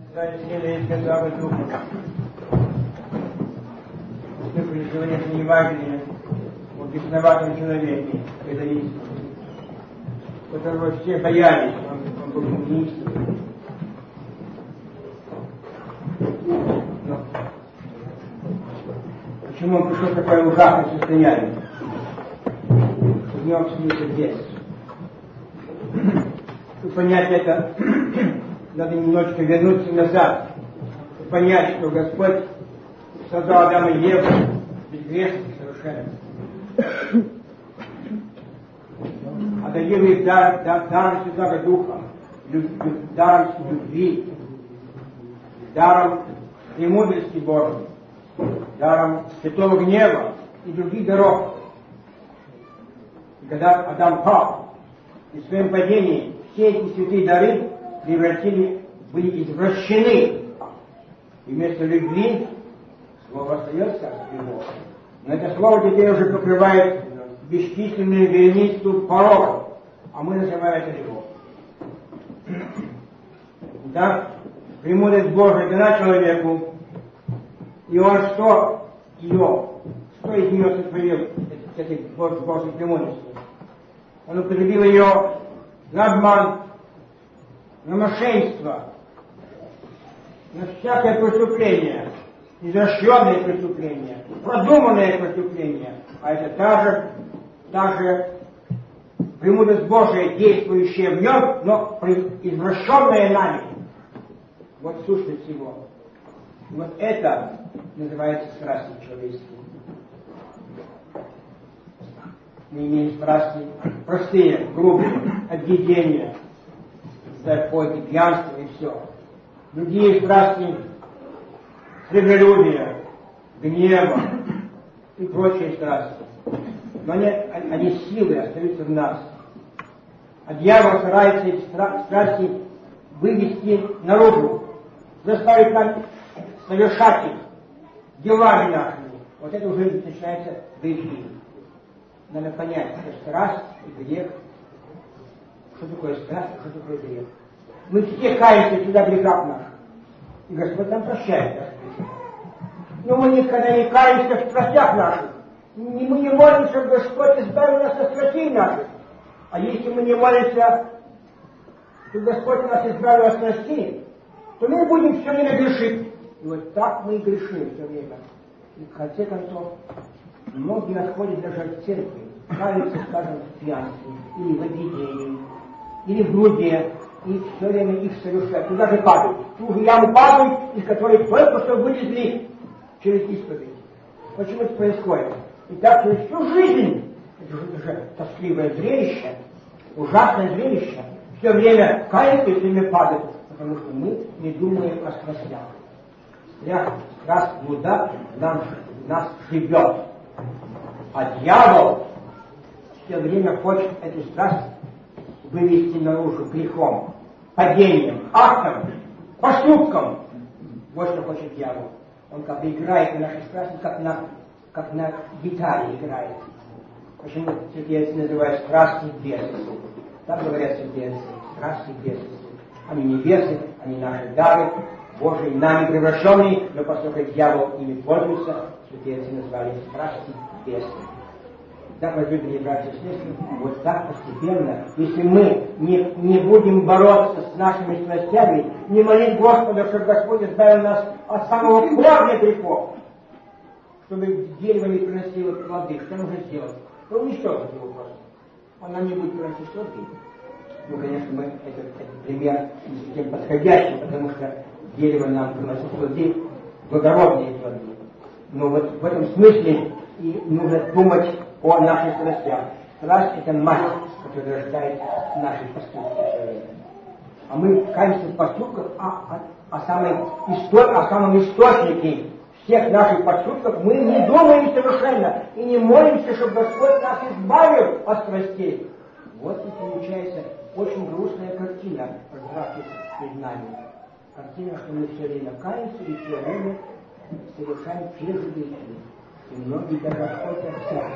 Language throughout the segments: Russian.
Сели из Святого Духа. Услышали, что это не важнее о бесноватом человеке, это истина. Которого все боялись, он был неистинный. Но почему он пришел в такое ужасное состояние? В нем снится детство. Чтобы понять это, надо немножечко вернуться назад и понять, что Господь создал Адама и Еву безгрешных совершенно. Одарил их даром Святого Духа, даром любви, даром премудрости Божьей, даром святого гнева и других даров. И когда Адам пал, и в своем падении все эти святые дары были извращены. И вместо любви слово остается любовь. Но это слово теперь уже покрывает бесчисленную вереницу пороков, а мы называем это любовь. Да, премудрость Божия дана человеку, и он что из нее сотворил, этой Божьей премудрости? Он употребил ее на обман, на мошенничество, на всякое преступление, извращенное преступление, продуманное преступление, а это также премудрость Божия, действующая в нем, но извращенная нами. Вот сущность всего. Вот это называется страстью человеческие. Мы имеем страсти простые, грубые, объедения, пойти, пьянство и все. Другие страсти сребролюбия, гнева и прочие страсти. Но они силы остаются в нас. А дьявол старается эти страсти вывести наружу, заставить нас совершать их делами нашими. Вот это уже начинается грехи. Надо понять, что страсть и грех. Что такое страсть, что такое грех. Мы все каемся всегда в грехах наших. И Господь нам прощает наши грехи. Но мы никогда не каемся в страстях наших. Мы не молимся, чтобы Господь избавил нас от страстей наших. А если мы не молимся, чтобы Господь нас избавил от страстей, то мы будем все время грешить. И вот так мы и грешим все время. И в конце концов, многие отходят даже от церкви, каются, скажем, в пьянстве, или в объедении, или в блуде, и все время их совершают. Туда же падают. В ту же яму падают, из которой только что вылезли через исповедь. Почему это происходит? И так через всю жизнь, это же тоскливое зрелище, ужасное зрелище, все время каются и все время падают, потому что мы не думаем о страстях. Страсть блуда нас живет. А дьявол все время хочет эту страсть вывести наружу грехом, падением, актом, поступком. Вот что хочет дьявол. Он как бы играет на нашей страсти, как на гитаре играет. Почему святые отцы называют страсти бесы? Так говорят святые отцы, страсти бесы. Они не бесы, они наши дары, Божьи нами превращенные, но поскольку дьявол ими пользуется, святые отцы назвали страсти бесы. Так, возлюбленные братья и сестры, вот так постепенно, если мы не будем бороться с нашими страстями, не молить Господа, чтобы Господь избавил нас от самого корня грехов, чтобы дерево не приносило плоды, что нужно сделать? То уничтожить его просто. Он нам не будет приносить плоды. Ну, конечно, этот пример не совсем подходящий, потому что дерево нам приносит плоды, благородные плоды. Но вот в этом смысле и нужно думать о наших страстях. Страсть — это мать, которая рождает наши поступки человека. А мы каемся в поступках, о самом источнике всех наших поступков мы не думаем совершенно и не молимся, чтобы Господь нас избавил от страстей. Вот и получается очень грустная картина разрахи перед нами. Картина, что мы все время каемся и все время совершаем те же грехи. И многие даже отходят от всякого.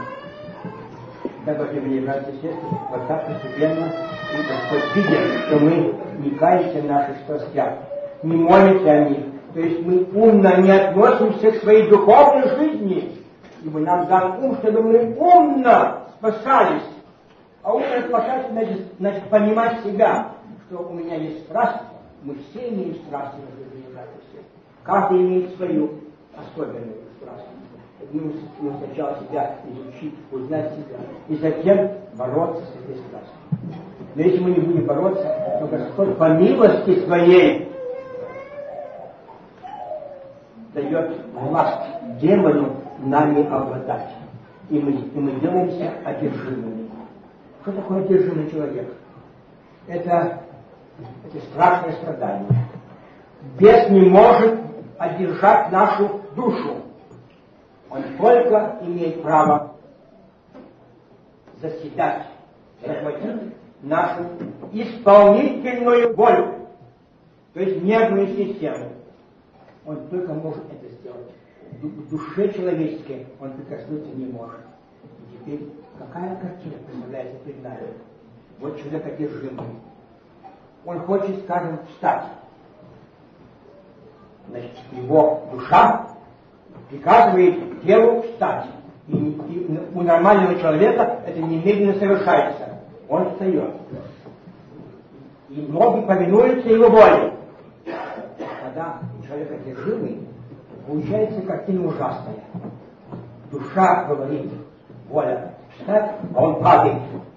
Да, возлюбленные братья и сестры, вот так постепенно и Господь видит, что мы не каемся в наших страстях. не молимся о них. То есть мы умно не относимся к своей духовной жизни, ибо нам дан ум, чтобы мы умно спасались. А умно спасаться значит понимать себя, что у меня есть страсть, мы все имеем страсть в жизни, каждый имеет свою особенную страсть. Нужно сначала себя изучить, узнать себя, и затем бороться с этой страстью. Но если мы не будем бороться, то Господь по милости своей дает власть демону нами обладать. И мы делаемся одержимыми. Что такое одержимый человек? Это страшное страдание. Бес не может одержать нашу душу. Он только имеет право заседать, захватить нашу исполнительную волю, то есть нервную систему. Он только может это сделать. В душе человеческой он прикоснуться не может. И теперь какая картина представляется перед нами? Вот человек одержимый. Он хочет, скажем, встать. Значит, его душа приказывает телу встать. И у нормального человека это немедленно совершается. Он встает. И ноги повинуются его воле. Когда человек одержимый, получается картина ужасная. Душа говорит, воля встать, а он падает.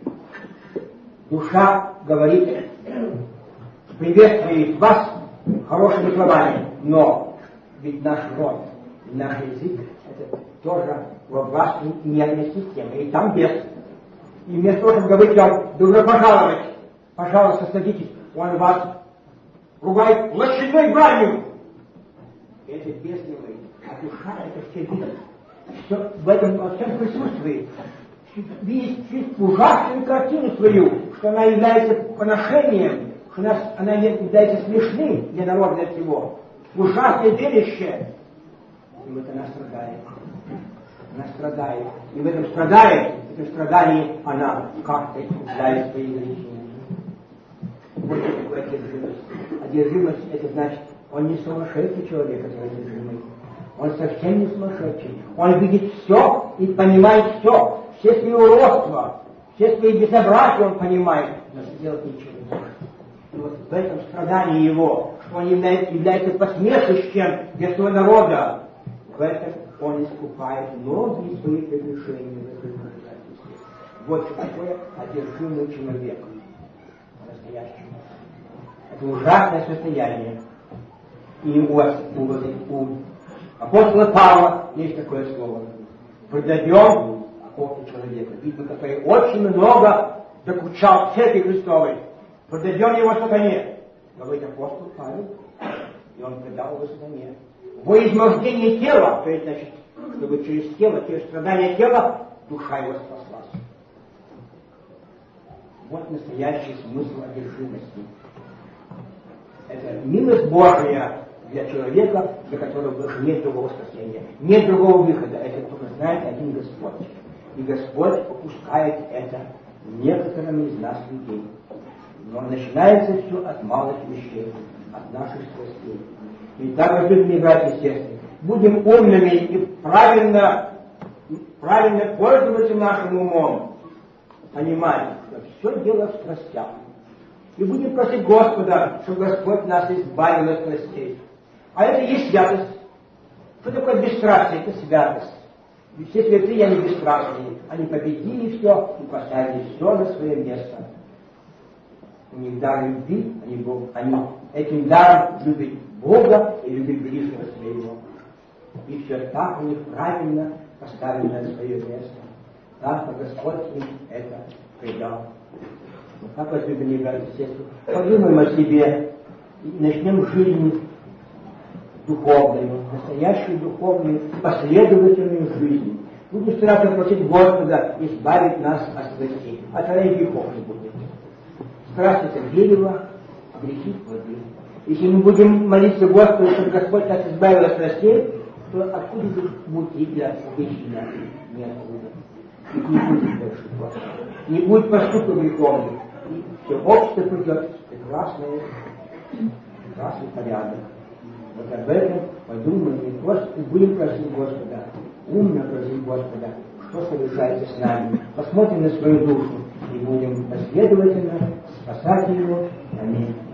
Душа говорит, приветствует вас хорошими словами, но ведь наш род, наш язык, это тоже во власти нервной системы, и там бес. И вместо того, чтобы говорить вам, добро пожаловать, пожалуйста, садитесь, он вас ругает лошадиной бранью. Это бес говорит, а душа это все видит. Все в этом во всем присутствует. Видит ужасную картину свою, что она является поношением, что она является смешным для народа всего. Ужасное зрелище. И вот она страдает. Она страдает. И в этом страдании она как-то искупляет свои грехи. Вот это такое одержимость. Одержимость это значит, он не сумасшедший человек, который одержимый. Он совсем не сумасшедший. Он видит все и понимает все. Все свои уродства, все свои безобразия он понимает, но сделать ничего не может. И вот в этом страдании его, что он является посмешищем для своего народа, в этом он искупает многие свои прегрешения в этой доказательстве. Вот что такое одержимый человек. По-настоящему. Это ужасное состояние. И у апостола Павла есть такое слово. Предадем апостола человека, видно, который очень много докучал церкви Христовой. Предадем его сатане. Говорит апостол Павел, и он предал его сатане. Во измождение тела, то есть, значит, чтобы через тело, через страдания тела, душа его спаслась. Вот настоящий смысл одержимости. Это милость Божия для человека, для которого больше нет другого спасения. Нет другого выхода. Это только знает один Господь. И Господь попускает это некоторым из нас людей. Но начинается все от малых вещей, от наших страстей. И так, возлюбленные братья и сестры, будем умными и правильно пользоваться нашим умом, понимая, что все дело в страстях. И будем просить Господа, чтобы Господь нас избавил от страстей. А это и есть святость. Что такое бесстрастие? Это святость. И все святые, они бесстрастные. Они победили все и поставили все на свое место. У них дар любви, они этим даром любят Бога и любят ближнего своего. И все так у них правильно поставлено на свое место. Так Господь им это придал. Вот так, возлюбленные братья и сестры, подумаем о себе и начнем жизнь духовную, настоящую духовную, последовательную жизнь. Будем стараться просить Господа избавить нас от страстей, от грехов не будет. Страсть это дерево, а грехи плоды. Если мы будем молиться Господу, чтобы Господь нас избавил от страстей, то откуда же будет и для вечного ниоткуда. И не будет больше Господа. Не будет поступков греховных. И все общество придет прекрасное, страшный порядок. Вот об этом подумаем и будем просить Господа, умно просить Господа, что совершается с нами. Посмотрим на свою душу и будем последовательно спасать его. Аминь.